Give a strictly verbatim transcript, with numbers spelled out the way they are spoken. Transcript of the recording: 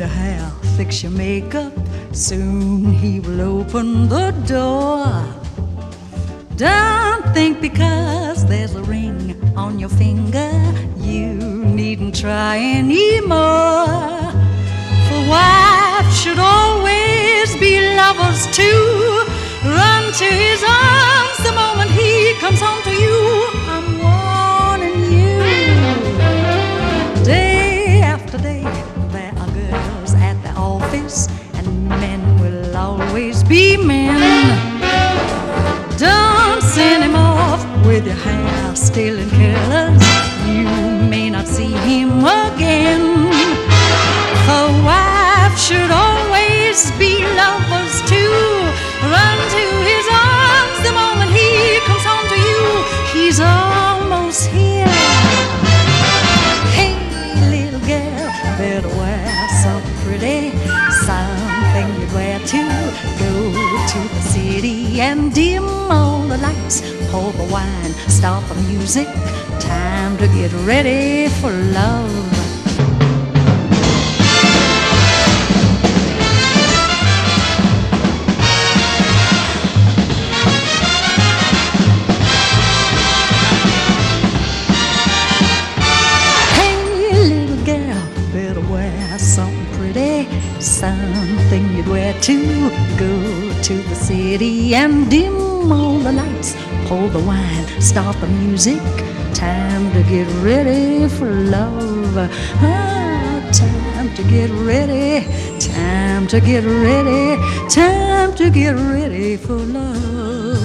your hair, fix your makeup. Soon he will open the door. Don't think because there's a ring on your finger you needn't try anymore. For wives should always be lovers too. Run to his arms the moment he comes home to you. I'm warning you. Day after day there are girls at the office, and men will always be men. Don't send him off with your hair still in curlers. You may not see him again. For wives should always be lovers too. Run to his arms the moment he comes home to you. He's almost here. Hey, little girl, better wear something pretty, something you'd wear to go to the city and dim all the lights, pour the wine, start the music. Time to get ready for love. Something pretty, something you'd wear to go to the city and dim all the lights, pour the wine, start the music. Time to get ready for love. Ah, time to get ready, time to get ready, time to get ready for love.